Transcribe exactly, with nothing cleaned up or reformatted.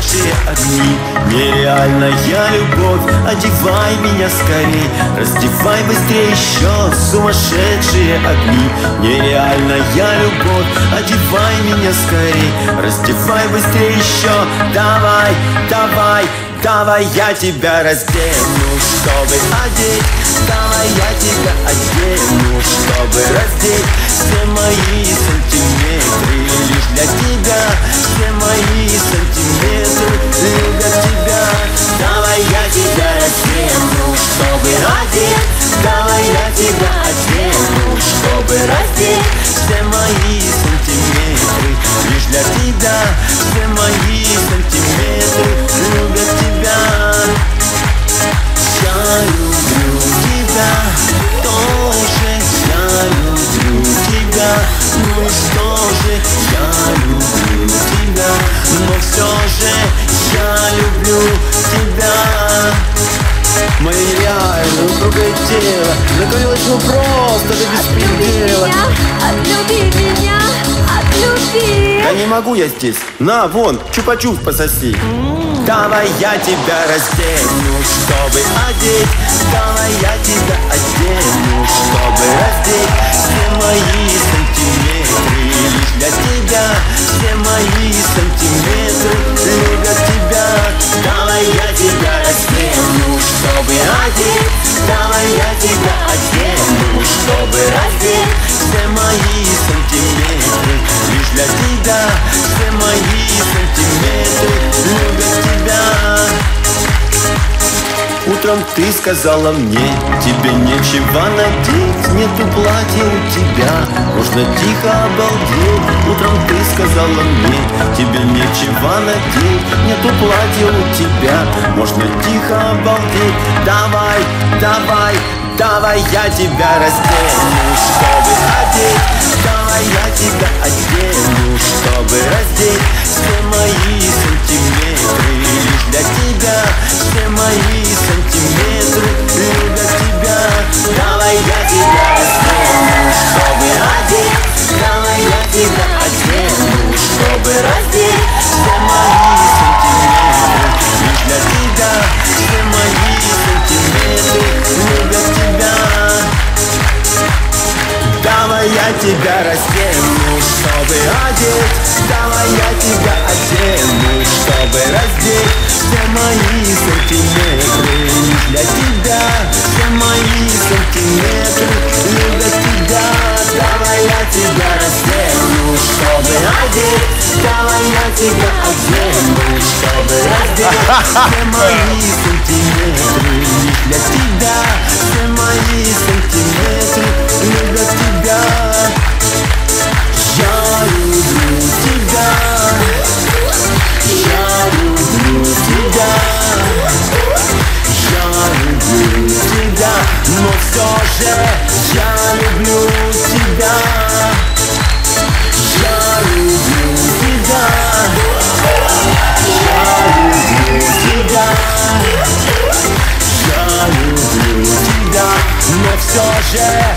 сумасшедшие огни. Нереальная любовь, одевай меня скорей, раздевай быстрее еще, сумасшедшие огни. Нереальная любовь, одевай меня скорей, раздевай быстрее еще. Давай, давай, давай я тебя раздену, чтобы одеть. Давай я тебя одену, чтобы раздеть. Все мои сантиметры лишь для тебя, все мои сантиметры любят тебя. Давай я тебя раздену, чтобы одеть. Давай я тебя одену, чтобы раздеть. Все мои сантиметры лишь для тебя, все мои сантиметры любят тебя. Я люблю тебя тоже, я люблю тебя. Ну и что же, я люблю тебя, но все же я люблю тебя. Мое нереальное упругое тело накалилось ну просто до беспредела. Отлюби меня, отлюби. Да не могу я здесь. На, вон, чупа-чуп пососи. Давай я тебя раздену, чтобы одеть. Давай я тебя одену, чтобы раздеть. Все мои сантиметры лишь для тебя, все мои сантиметры любят тебя. Давай я тебя раздену, чтобы одеть. Давай я тебя одену, чтобы раздеть. Все мои сантиметры лишь для тебя, все мои сантиметры любят тебя. Утром ты сказала мне, тебе нечего надеть, нету платья у тебя, можно тихо обалдеть. Утром ты сказала мне, тебе нечего надеть, нету платья у тебя, можно тихо обалдеть. Давай, давай, давай я тебя раздену, чтобы одеть. Давай я тебя одену, чтобы раздеть. Все мои сантиметры лишь для тебя, все мои сантиметры любят тебя. Давай я тебя раздену, чтобы одеть. Давай я тебя одену, чтобы раздеть. Все мои сантиметры лишь для тебя, все мои сантиметры любят тебя. Давай я тебя раздену, чтобы одеть. Давай я тебя одену, чтобы раздеть. Все мои сантиметры лишь для тебя, все мои сантиметры любят тебя. Давай я тебя раздену, чтобы одеть. Давай я тебя одену, чтобы раздеть. Все мои сантиметры лишь для тебя, все мои сантиметры любят тебя. Я люблю тебя, я люблю тебя, я люблю тебя, но все же я люблю тебя. Я люблю тебя, я люблю тебя, я люблю тебя, но все же